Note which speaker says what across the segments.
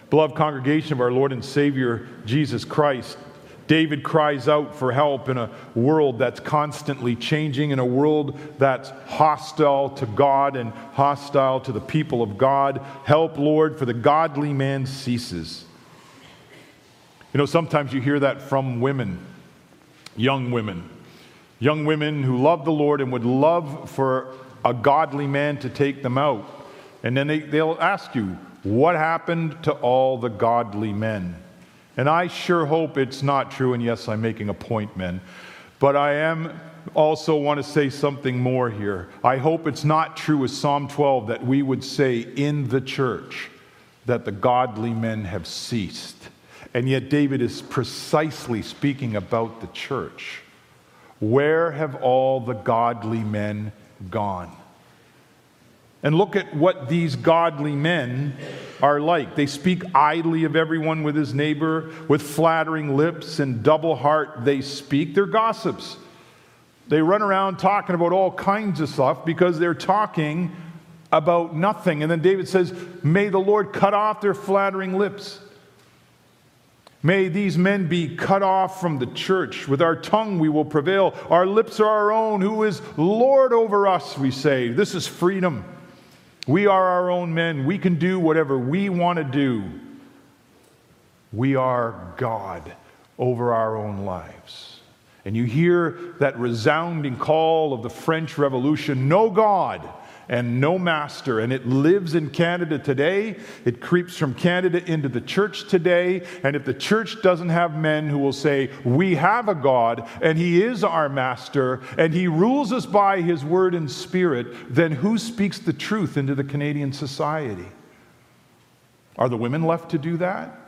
Speaker 1: Beloved congregation of our Lord and Savior, Jesus Christ, David cries out for help in a world that's constantly changing, in a world that's hostile to God and hostile to the people of God. Help, Lord, for the godly man ceases. You know, sometimes you hear that from women, young women who love the Lord and would love for a godly man to take them out. And then they'll ask you, what happened to all the godly men? And I sure hope it's not true, and yes, I'm making a point, men. But I am also want to say something more here. I hope it's not true as Psalm 12 that we would say in the church that the godly men have ceased. And yet David is precisely speaking about the church. Where have all the godly men gone? And look at what these godly men are like. They speak idly of everyone with his neighbor, with flattering lips and double heart they speak. They're gossips. They run around talking about all kinds of stuff because they're talking about nothing. And then David says, may the Lord cut off their flattering lips. May these men be cut off from the church. With our tongue we will prevail. Our lips are our own. Who is Lord over us, we say. This is freedom. We are our own men. We can do whatever we want to do. We are God over our own lives. And you hear that resounding call of the French Revolution, no God and no master. And it lives in Canada today. It creeps from Canada into the church today. And if the church doesn't have men who will say, we have a God and he is our master and he rules us by his word and spirit, then who speaks the truth into the Canadian society? Are the women left to do that?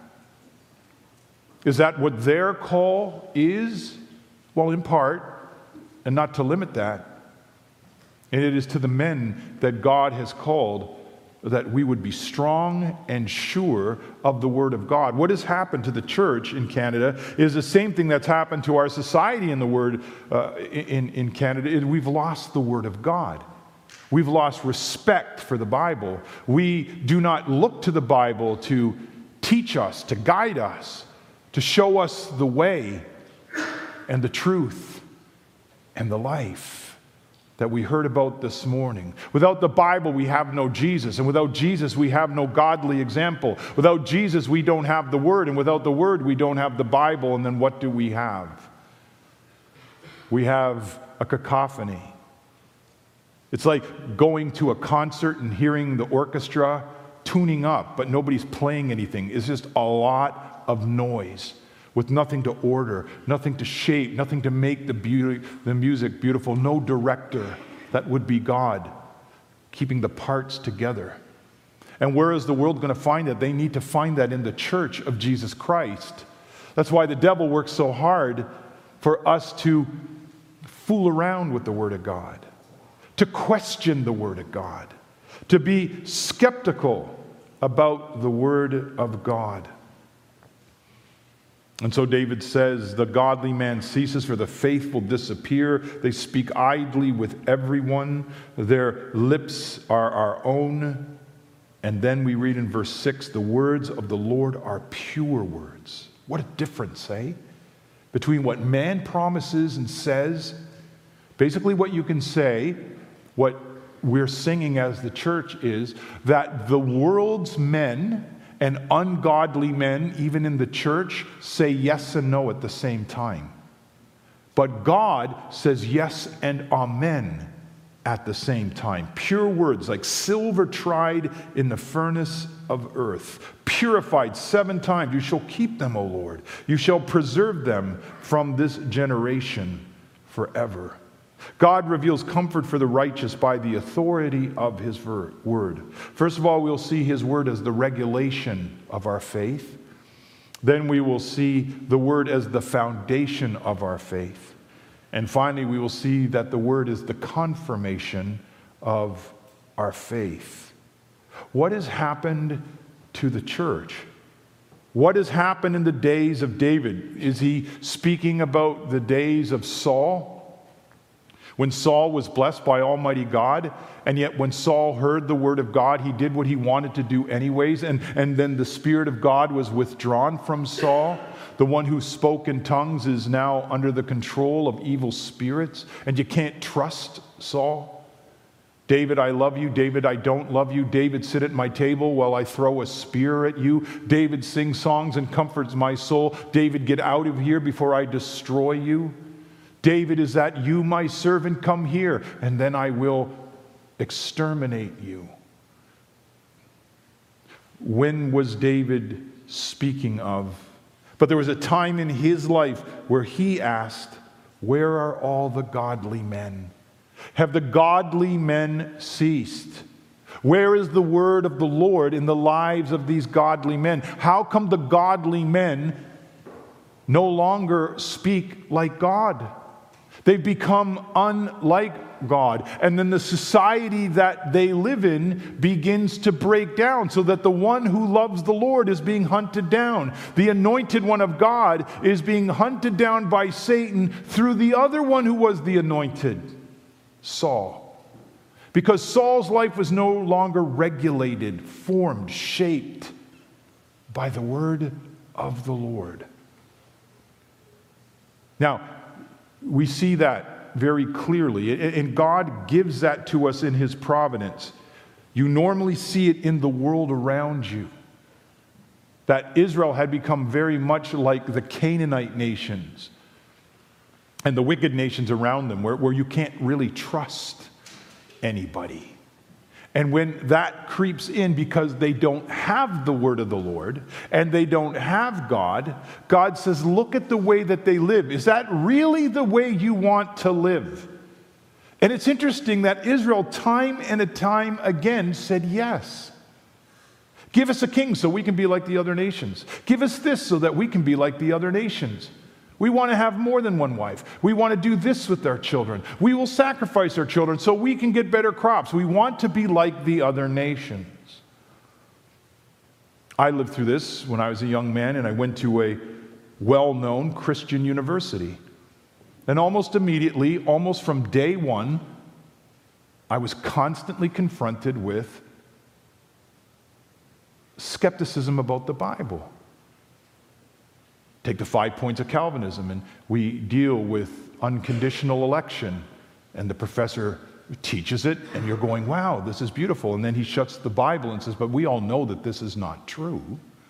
Speaker 1: Is that what their call is? Well, in part, and not to limit that. And it is to the men that God has called that we would be strong and sure of the Word of God. What has happened to the church in Canada is the same thing that's happened to our society in the Word in Canada. We've lost the Word of God. We've lost respect for the Bible. We do not look to the Bible to teach us, to guide us, to show us the way and the truth and the life that we heard about this morning. Without the Bible, we have no Jesus. And without Jesus, we have no godly example. Without Jesus, we don't have the Word. And without the Word, we don't have the Bible. And then what do we have? We have a cacophony. It's like going to a concert and hearing the orchestra tuning up, but nobody's playing anything. It's just a lot of noise, with nothing to order, nothing to shape, nothing to make the music beautiful, no director. That would be God, keeping the parts together. And where is the world going to find that? They need to find that in the church of Jesus Christ. That's why the devil works so hard for us to fool around with the Word of God, to question the Word of God, to be skeptical about the Word of God. And so David says, the godly man ceases, for the faithful disappear. They speak idly with everyone. Their lips are our own. And then we read in verse 6, the words of the Lord are pure words. What a difference, eh? Between what man promises and says. Basically what you can say, what we're singing as the church is, that the world's men and ungodly men, even in the church, say yes and no at the same time. But God says yes and amen at the same time. Pure words like silver tried in the furnace of earth, purified 7 times. You shall keep them, O Lord. You shall preserve them from this generation forever. God reveals comfort for the righteous by the authority of his word. First of all, we'll see his word as the regulation of our faith. Then we will see the word as the foundation of our faith. And finally, we will see that the word is the confirmation of our faith. What has happened to the church? What has happened in the days of David? Is he speaking about the days of Saul? When Saul was blessed by Almighty God, and yet when Saul heard the word of God, he did what he wanted to do anyways, and then the Spirit of God was withdrawn from Saul. The one who spoke in tongues is now under the control of evil spirits, and you can't trust Saul. David, I love you. David, I don't love you. David, sit at my table while I throw a spear at you. David, sing songs and comforts my soul. David, get out of here before I destroy you. David, is that you, my servant? Come here, and then I will exterminate you. When was David speaking of? But there was a time in his life where he asked, where are all the godly men? Have the godly men ceased? Where is the word of the Lord in the lives of these godly men? How come the godly men no longer speak like God? They've become unlike God. And then the society that they live in begins to break down, so that the one who loves the Lord is being hunted down. The anointed one of God is being hunted down by Satan through the other one who was the anointed, Saul. Because Saul's life was no longer regulated, formed, shaped by the word of the Lord. Now, we see that very clearly, and God gives that to us in His providence. You normally see it in the world around you, that Israel had become very much like the Canaanite nations and the wicked nations around them, where you can't really trust anybody. And when that creeps in because they don't have the word of the Lord and they don't have God, God says, look at the way that they live. Is that really the way you want to live? And it's interesting that Israel time and time again said yes. Give us a king so we can be like the other nations. Give us this so that we can be like the other nations. We want to have more than one wife. We want to do this with our children. We will sacrifice our children so we can get better crops. We want to be like the other nations. I lived through this when I was a young man, and I went to a well-known Christian university. And almost immediately, almost from day one, I was constantly confronted with skepticism about the Bible. Take the 5 points of Calvinism, and we deal with unconditional election, and the professor teaches it, and you're going, wow, this is beautiful. And then he shuts the Bible and says, but we all know that this is not true.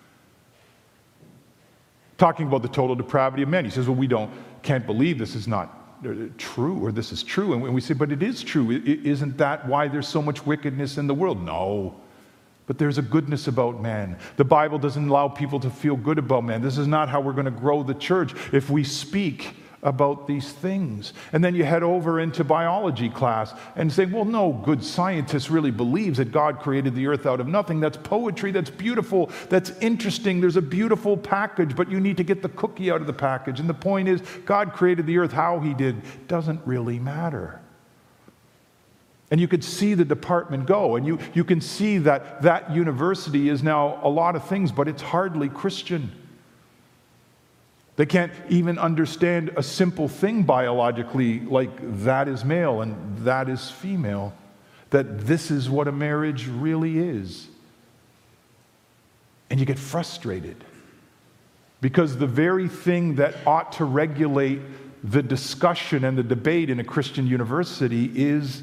Speaker 1: Talking about the total depravity of men, he says, well, we can't believe this is not true, or this is true. And we say, but it is true. Isn't that why there's so much wickedness in the world? No. But there's a goodness about man. The Bible doesn't allow people to feel good about man. This is not how we're going to grow the church if we speak about these things. And then you head over into biology class and say, well, no good scientist really believes that God created the earth out of nothing. That's poetry. That's beautiful. That's interesting. There's a beautiful package, but you need to get the cookie out of the package. And the point is, God created the earth. How He did doesn't really matter. And you could see the department go, and you can see that university is now a lot of things, but it's hardly Christian. They can't even understand a simple thing biologically, like that is male and that is female, that this is what a marriage really is. And you get frustrated because the very thing that ought to regulate the discussion and the debate in a Christian university is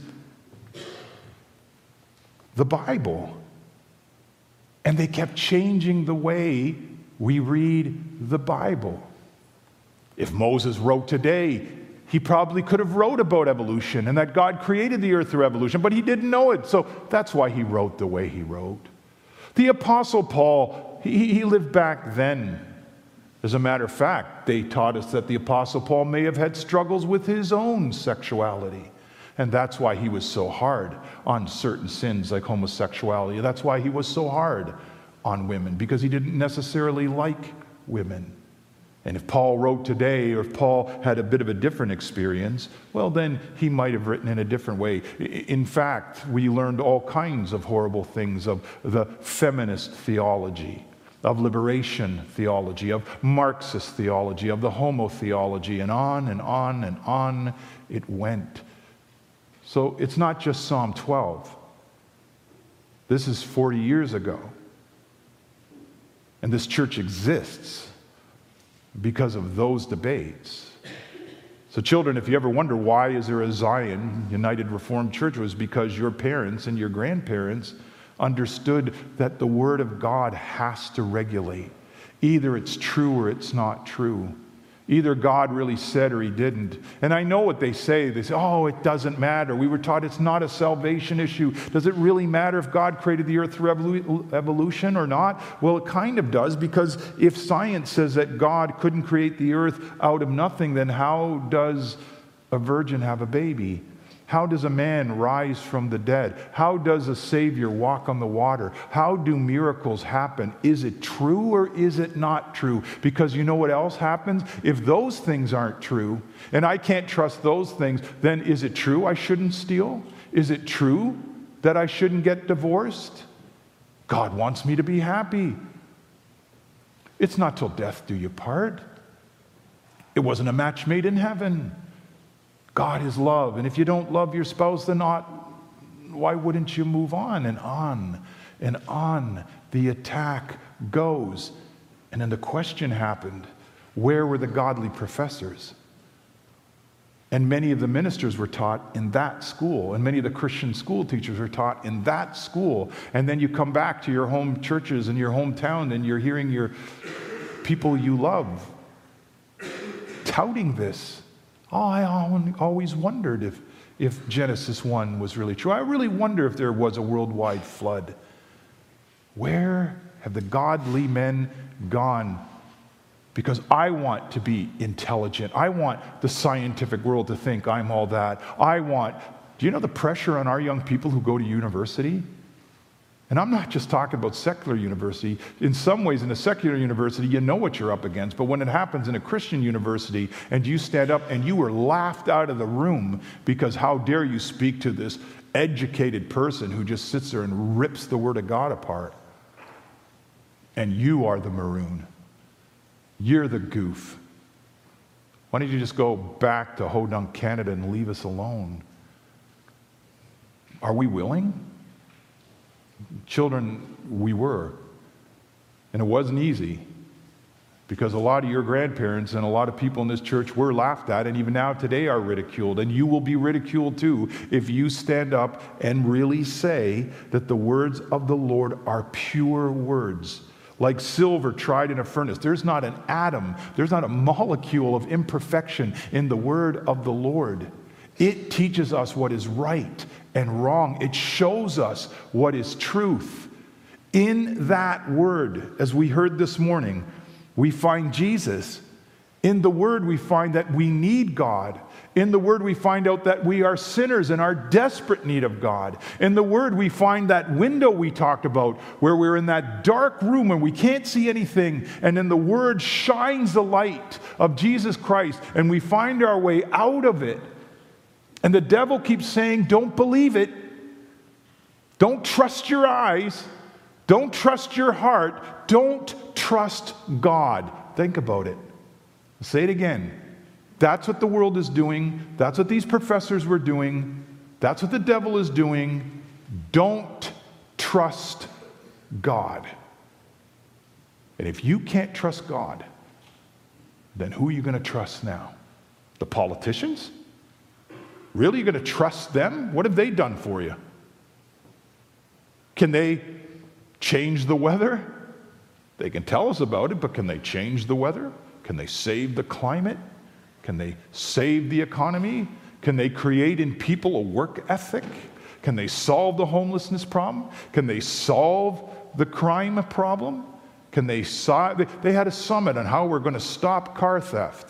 Speaker 1: the Bible. And they kept changing the way we read the Bible. If Moses wrote today, he probably could have wrote about evolution and that God created the earth through evolution, but he didn't know it, so that's why he wrote the way he wrote. The Apostle Paul, he lived back then. As a matter of fact, they taught us that the Apostle Paul may have had struggles with his own sexuality. And that's why he was so hard on certain sins like homosexuality. That's why he was so hard on women, because he didn't necessarily like women. And if Paul wrote today, or if Paul had a bit of a different experience, well, then he might have written in a different way. In fact, we learned all kinds of horrible things of the feminist theology, of liberation theology, of Marxist theology, of the homo theology, and on and on and on it went. So it's not just Psalm 12. This is 40 years ago. And this church exists because of those debates. So children, if you ever wonder why is there a Zion United Reformed Church, it was because your parents and your grandparents understood that the Word of God has to regulate. Either it's true or it's not true. Either God really said or he didn't. And I know what they say. They say, oh, it doesn't matter. We were taught it's not a salvation issue. Does it really matter if God created the earth through evolution or not? Well, it kind of does, because if science says that God couldn't create the earth out of nothing, then how does a virgin have a baby? How does a man rise from the dead? How does a Savior walk on the water? How do miracles happen? Is it true or is it not true? Because you know what else happens? If those things aren't true, and I can't trust those things, then is it true I shouldn't steal? Is it true that I shouldn't get divorced? God wants me to be happy. It's not till death do you part. It wasn't a match made in heaven. God is love. And if you don't love your spouse, then why wouldn't you move on and on and on? The attack goes. And then the question happened, where were the godly professors? And many of the ministers were taught in that school, and many of the Christian school teachers were taught in that school. And then you come back to your home churches and your hometown, and you're hearing your people you love touting this. Oh, I always wondered if Genesis 1 was really true. I really wonder if there was a worldwide flood. Where have the godly men gone? Because I want to be intelligent. I want the scientific world to think I'm all that. Do you know the pressure on our young people who go to university? And I'm not just talking about secular university. In some ways, in a secular university, you know what you're up against. But when it happens in a Christian university and you stand up and you were laughed out of the room because how dare you speak to this educated person who just sits there and rips the Word of God apart. And you are the maroon. You're the goof. Why don't you just go back to Hodunk, Canada and leave us alone? Are we willing? Children, we were. And it wasn't easy, because a lot of your grandparents and a lot of people in this church were laughed at, and even now today are ridiculed. And you will be ridiculed too if you stand up and really say that the words of the Lord are pure words. Like silver tried in a furnace. There's not an atom, there's not a molecule of imperfection in the word of the Lord. It teaches us what is right and wrong. It shows us what is truth. In that word, as we heard this morning, we find Jesus. In the word, we find that we need God. In the word, we find out that we are sinners and are desperate need of God. In the word, we find that window we talked about, where we're in that dark room and we can't see anything. And then the word shines the light of Jesus Christ, and we find our way out of it. And the devil keeps saying, don't believe it. Don't trust your eyes. Don't trust your heart. Don't trust God. Think about it. I'll say it again. That's what the world is doing. That's what these professors were doing. That's what the devil is doing. Don't trust God. And if you can't trust God, then who are you going to trust now? The politicians? Really? You're going to trust them? What have they done for you? Can they change the weather? They can tell us about it, but can they change the weather? Can they save the climate? Can they save the economy? Can they create in people a work ethic? Can they solve the homelessness problem? Can they solve the crime problem? Can they they had a summit on how we're going to stop car theft.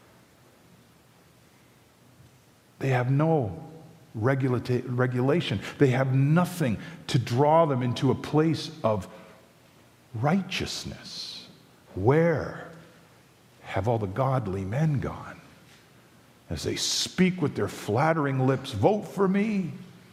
Speaker 1: They have no regulation. They have nothing to draw them into a place of righteousness. Where have all the godly men gone? As they speak with their flattering lips, vote for me.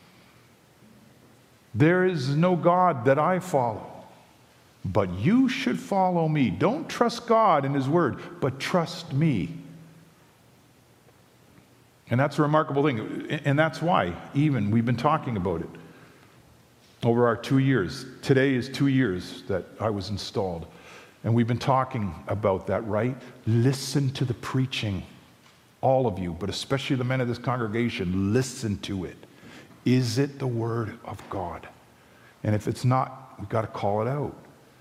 Speaker 1: There is no God that I follow, but you should follow me. Don't trust God and His Word, but trust me. And that's a remarkable thing. And that's why, even, we've been talking about it over our 2 years. Today is 2 years that I was installed. And we've been talking about that, right? Listen to the preaching. All of you, but especially the men of this congregation, listen to it. Is it the Word of God? And if it's not, we've got to call it out.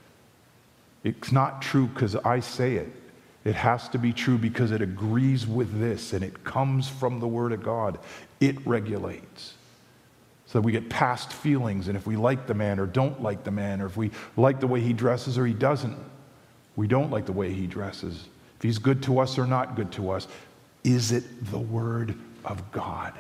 Speaker 1: It's not true because I say it. It has to be true because it agrees with this, and it comes from the Word of God. It regulates. So that we get past feelings, and if we like the man or don't like the man, or if we like the way he dresses or he doesn't, we don't like the way he dresses. If he's good to us or not good to us, is it the Word of God?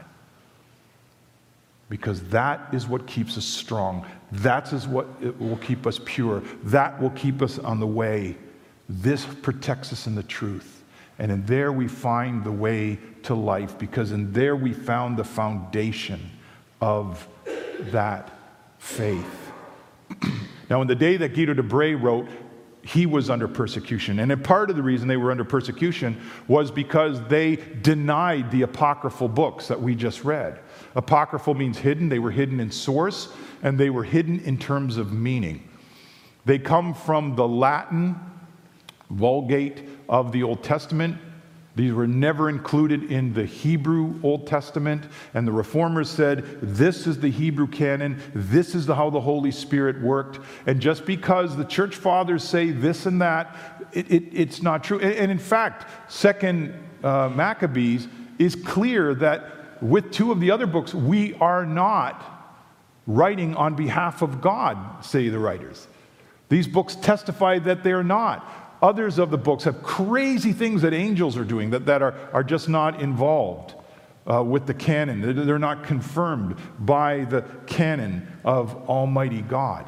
Speaker 1: Because that is what keeps us strong. That is what will keep us pure. That will keep us on the way. This protects us in the truth. And in there we find the way to life, because in there we found the foundation of that faith. Now, in the day that Guido de Brès wrote, he was under persecution. And a part of the reason they were under persecution was because they denied the apocryphal books that we just read. Apocryphal means hidden. They were hidden in source, and they were hidden in terms of meaning. They come from the Latin Vulgate of the Old Testament. These were never included in the Hebrew Old Testament. And the Reformers said, this is the Hebrew canon. This is how the Holy Spirit worked. And just because the church fathers say this and that, it's not true. And in fact, 2 Maccabees is clear that with two of the other books, we are not writing on behalf of God, say the writers. These books testify that they are not. Others of the books have crazy things that angels are doing that are just not involved with the canon. They're not confirmed by the canon of Almighty God.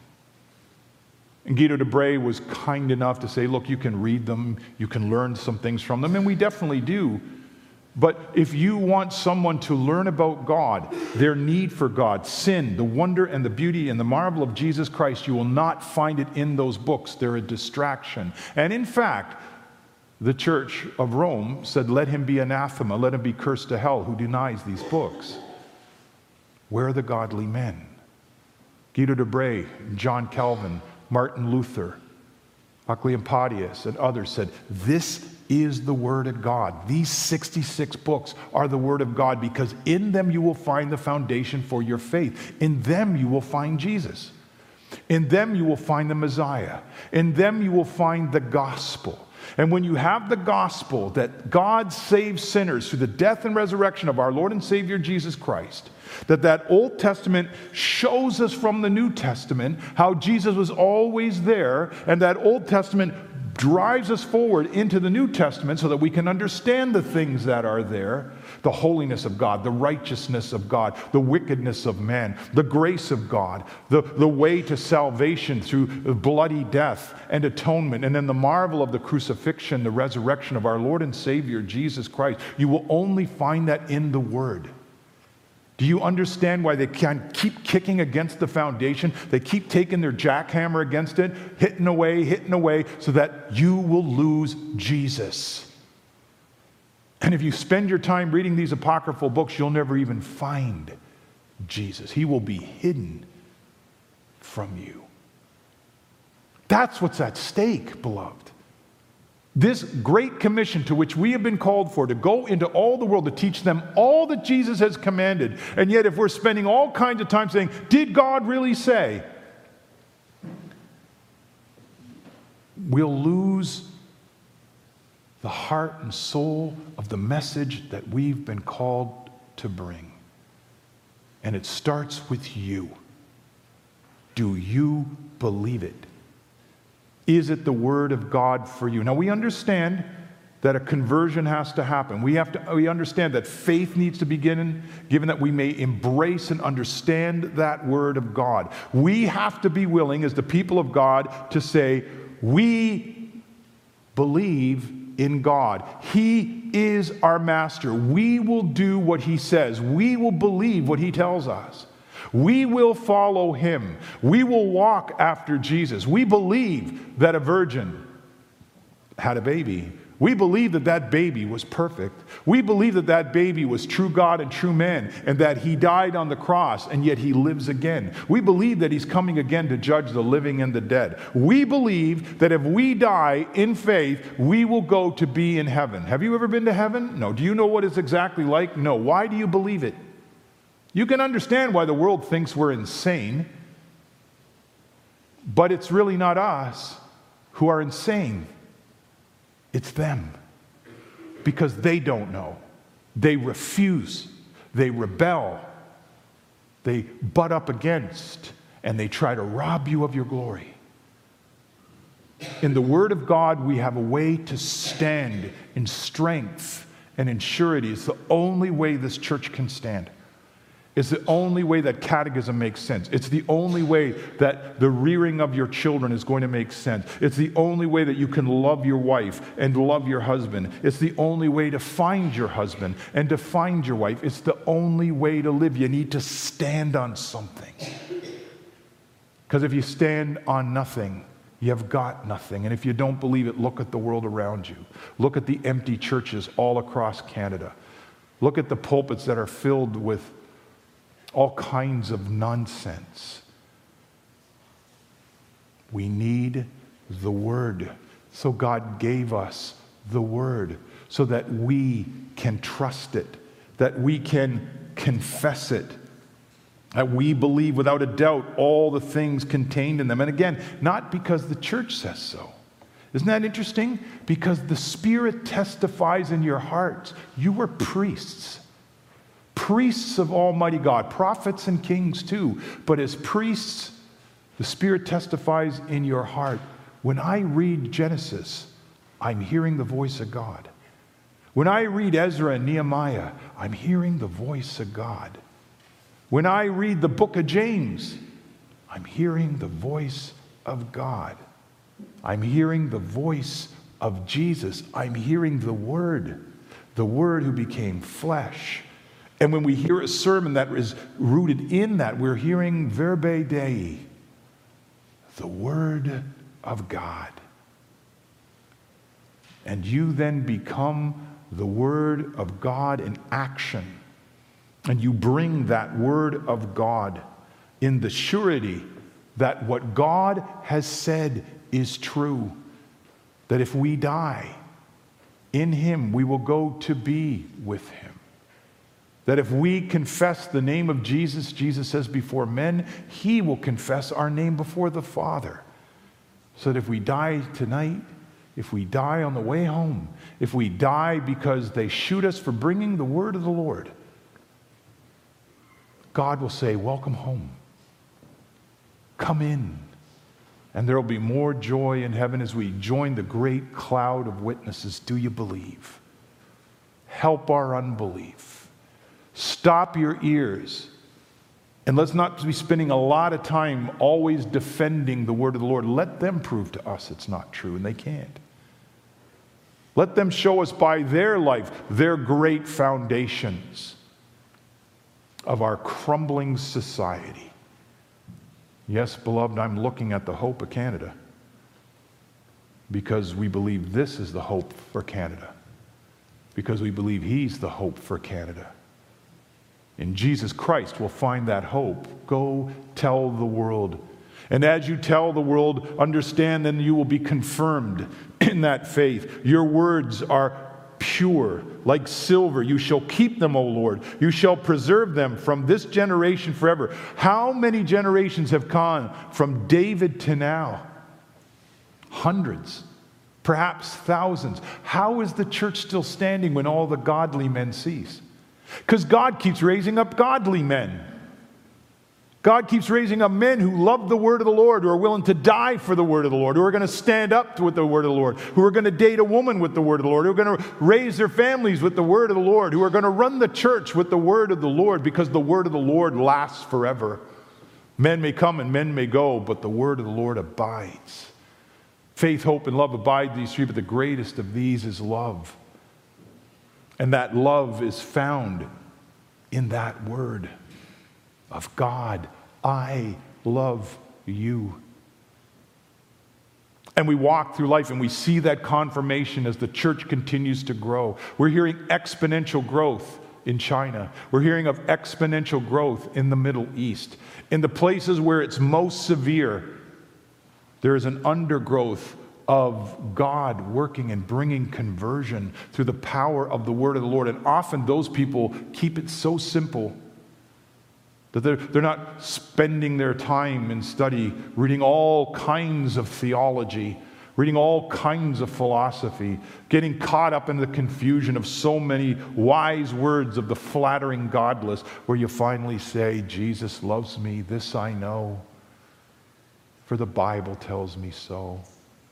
Speaker 1: And Guido de Brès was kind enough to say, look, you can read them, you can learn some things from them, and we definitely do. But if you want someone to learn about God, their need for God, sin, the wonder and the beauty and the marvel of Jesus Christ, you will not find it in those books. They're a distraction. And in fact, the Church of Rome said, let him be anathema, let him be cursed to hell who denies these books. Where are the godly men? Guido de Brès, John Calvin, Martin Luther, Oecolampadius, and others said, this is the Word of God. These 66 books are the Word of God, because in them you will find the foundation for your faith. In them you will find Jesus. In them you will find the Messiah. In them you will find the gospel. And when you have the gospel that God saves sinners through the death and resurrection of our Lord and Savior Jesus Christ, that Old Testament shows us from the New Testament how Jesus was always there, and that Old Testament drives us forward into the New Testament so that we can understand the things that are there, the holiness of God, the righteousness of God, the wickedness of man, the grace of God, the way to salvation through bloody death and atonement, and then the marvel of the crucifixion, the resurrection of our Lord and Savior Jesus Christ. You will only find that in the Word. Do you understand why they can keep kicking against the foundation? They keep taking their jackhammer against it, hitting away, so that you will lose Jesus. And if you spend your time reading these apocryphal books, you'll never even find Jesus. He will be hidden from you. That's what's at stake, beloved. This great commission to which we have been called for, to go into all the world to teach them all that Jesus has commanded. And yet if we're spending all kinds of time saying, did God really say? We'll lose the heart and soul of the message that we've been called to bring. And it starts with you. Do you believe it? Is it the Word of God for you? Now, we understand that a conversion has to happen. We understand that faith needs to be given that we may embrace and understand that Word of God. We have to be willing, as the people of God, to say, we believe in God. He is our master. We will do what He says. We will believe what He tells us. We will follow Him. We will walk after Jesus. We believe that a virgin had a baby We believe that that baby was perfect. We believe that that baby was true God and true man, and that he died on the cross, and yet he lives again. We believe that he's coming again to judge the living and the dead. We believe that if we die in faith, we will go to be in heaven. Have you ever been to heaven? No. Do you know what it's exactly like? No. Why do you believe it? You can understand why the world thinks we're insane, but it's really not us who are insane. It's them, because they don't know. They refuse. They rebel. They butt up against, and they try to rob you of your glory. In the Word of God, we have a way to stand in strength and in surety. It's the only way this church can stand. It's the only way that catechism makes sense. It's the only way that the rearing of your children is going to make sense. It's the only way that you can love your wife and love your husband. It's the only way to find your husband and to find your wife. It's the only way to live. You need to stand on something. Because if you stand on nothing, you have got nothing. And if you don't believe it, look at the world around you. Look at the empty churches all across Canada. Look at the pulpits that are filled with all kinds of nonsense. We need the Word. So God gave us the Word so that we can trust it, that we can confess it, that we believe without a doubt all the things contained in them. And again, not because the church says so. Isn't that interesting? Because the Spirit testifies in your hearts. You were priests. Priests of Almighty God, prophets and kings too. But as priests, the Spirit testifies in your heart. When I read Genesis, I'm hearing the voice of God. When I read Ezra and Nehemiah, I'm hearing the voice of God. When I read the book of James, I'm hearing the voice of God. I'm hearing the voice of Jesus. I'm hearing the Word who became flesh. And when we hear a sermon that is rooted in that, we're hearing Verbe Dei, the Word of God. And you then become the Word of God in action. And you bring that Word of God in the surety that what God has said is true. That if we die in Him, we will go to be with Him. That if we confess the name of Jesus, Jesus says before men, He will confess our name before the Father. So that if we die tonight, if we die on the way home, if we die because they shoot us for bringing the word of the Lord, God will say, welcome home. Come in. And there will be more joy in heaven as we join the great cloud of witnesses. Do you believe? Help our unbelief. Stop your ears. And let's not be spending a lot of time always defending the word of the Lord. Let them prove to us it's not true, and they can't. Let them show us by their life their great foundations of our crumbling society. Yes, beloved, I'm looking at the hope of Canada because we believe this is the hope for Canada, because we believe He's the hope for Canada. In Jesus Christ, we'll find that hope. Go tell the world. And as you tell the world, understand then you will be confirmed in that faith. Your words are pure, like silver. You shall keep them, O Lord. You shall preserve them from this generation forever. How many generations have gone from David to now? Hundreds, perhaps thousands. How is the church still standing when all the godly men cease? Because God keeps raising up godly men. God keeps raising up men who love the word of the Lord, who are willing to die for the word of the Lord, who are going to stand up with the word of the Lord, who are going to date a woman with the word of the Lord, who are going to raise their families with the word of the Lord, who are going to run the church with the word of the Lord, because the word of the Lord lasts forever. Men may come and men may go, but the word of the Lord abides. Faith, hope, and love abide, these three, but the greatest of these is love. And that love is found in that word of God. I love you. And we walk through life and we see that confirmation as the church continues to grow. We're hearing exponential growth in China. We're hearing of exponential growth in the Middle East. In the places where it's most severe, there is an undergrowth of God working and bringing conversion through the power of the word of the Lord. And often those people keep it so simple that they're not spending their time in study, reading all kinds of theology, reading all kinds of philosophy, getting caught up in the confusion of so many wise words of the flattering godless, where you finally say, Jesus loves me, this I know, for the Bible tells me so.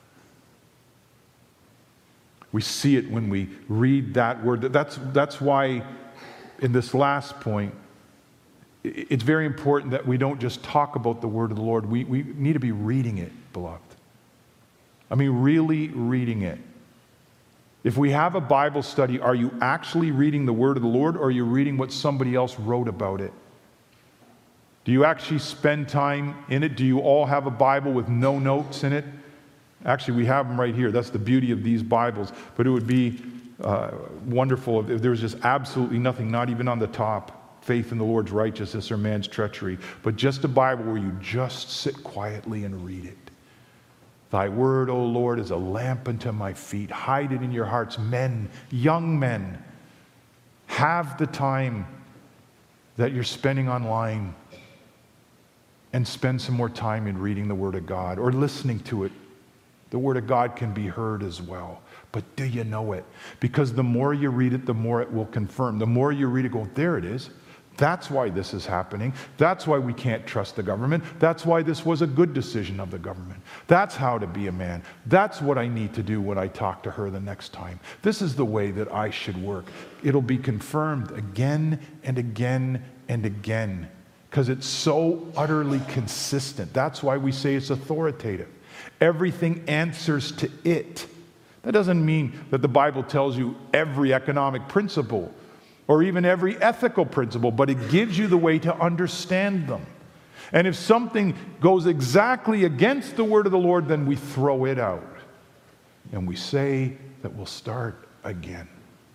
Speaker 1: We see it when we read that word. That's why in this last point, it's very important that we don't just talk about the word of the Lord. We need to be reading it, beloved. I mean, really reading it. If we have a Bible study, are you actually reading the word of the Lord, or are you reading what somebody else wrote about it? Do you actually spend time in it? Do you all have a Bible with no notes in it? Actually, we have them right here. That's the beauty of these Bibles. But it would be wonderful if there was just absolutely nothing, not even on the top. Faith in the Lord's righteousness or man's treachery, but just a Bible where you just sit quietly and read it. Thy word, O Lord, is a lamp unto my feet. Hide it in your hearts. Men, young men, have the time that you're spending online and spend some more time in reading the word of God or listening to it. The word of God can be heard as well. But do you know it? Because the more you read it, the more it will confirm. The more you read it, go, there it is. That's why this is happening. That's why we can't trust the government. That's why this was a good decision of the government. That's how to be a man. That's what I need to do when I talk to her the next time. This is the way that I should work. It'll be confirmed again and again and again because it's so utterly consistent. That's why we say it's authoritative. Everything answers to it. That doesn't mean that the Bible tells you every economic principle or even every ethical principle, but it gives you the way to understand them. And if something goes exactly against the word of the Lord, then we throw it out. And we say that we'll start again.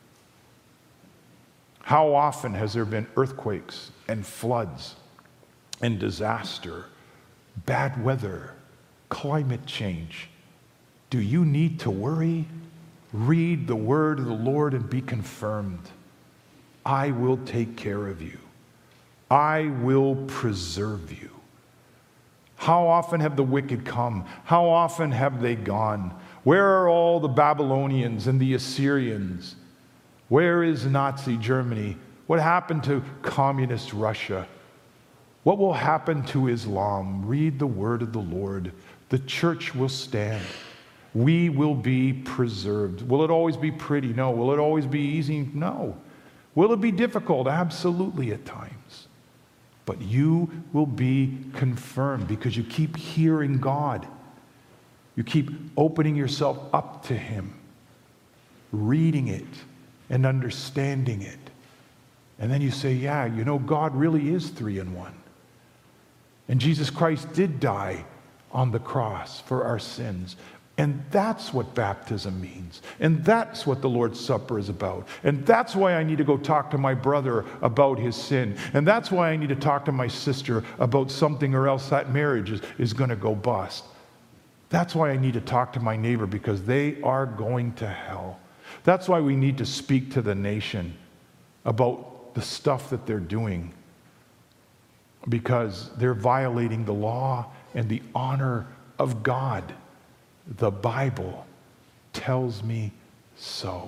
Speaker 1: How often has there been earthquakes and floods and disaster, bad weather, climate change? Do you need to worry? Read the word of the Lord and be confirmed. I will take care of you. I will preserve you. How often have the wicked come? How often have they gone? Where are all the Babylonians and the Assyrians? Where is Nazi Germany? What happened to communist Russia? What will happen to Islam? Read the word of the Lord. The church will stand. We will be preserved. Will it always be pretty? No. Will it always be easy? No. Will it be difficult? Absolutely at times. But you will be confirmed because you keep hearing God. You keep opening yourself up to Him, reading it and understanding it. And then you say, yeah, you know, God really is 3 in 1. And Jesus Christ did die on the cross for our sins. And that's what baptism means. And that's what the Lord's Supper is about. And that's why I need to go talk to my brother about his sin. And that's why I need to talk to my sister about something, or else that marriage is going to go bust. That's why I need to talk to my neighbor, because they are going to hell. That's why we need to speak to the nation about the stuff that they're doing, because they're violating the law and the honor of God. The Bible tells me so.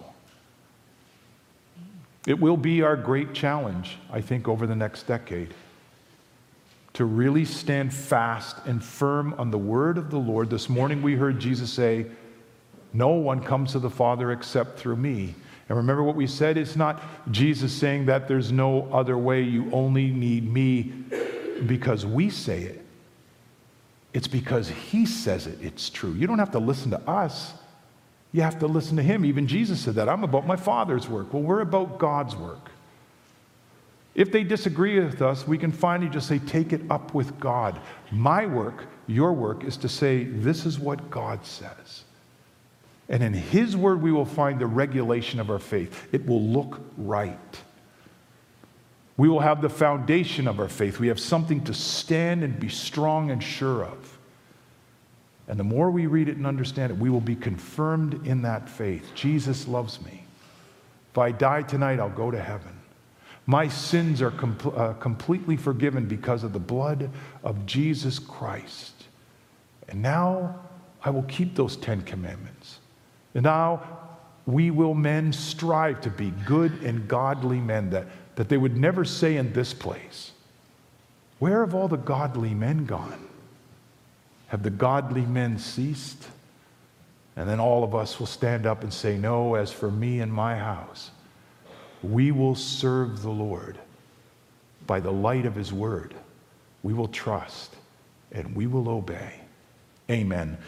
Speaker 1: It will be our great challenge, I think, over the next decade, to really stand fast and firm on the word of the Lord. This morning we heard Jesus say, no one comes to the Father except through me. And remember what we said? It's not Jesus saying that there's no other way, you only need me because we say it. It's because He says it, it's true. You don't have to listen to us. You have to listen to Him. Even Jesus said that. I'm about my Father's work. Well, we're about God's work. If they disagree with us, we can finally just say, take it up with God. My work, your work, is to say, this is what God says. And in His word, we will find the regulation of our faith. It will look right. We will have the foundation of our faith. We have something to stand and be strong and sure of. And the more we read it and understand it, we will be confirmed in that faith. Jesus loves me. If I die tonight, I'll go to heaven. My sins are completely forgiven because of the blood of Jesus Christ. And now I will keep those 10 commandments. And now we will men strive to be good and godly men, that they would never say in this place, where have all the godly men gone? Have the godly men ceased? And then all of us will stand up and say, no, as for me and my house, we will serve the Lord by the light of His word. We will trust and we will obey. Amen.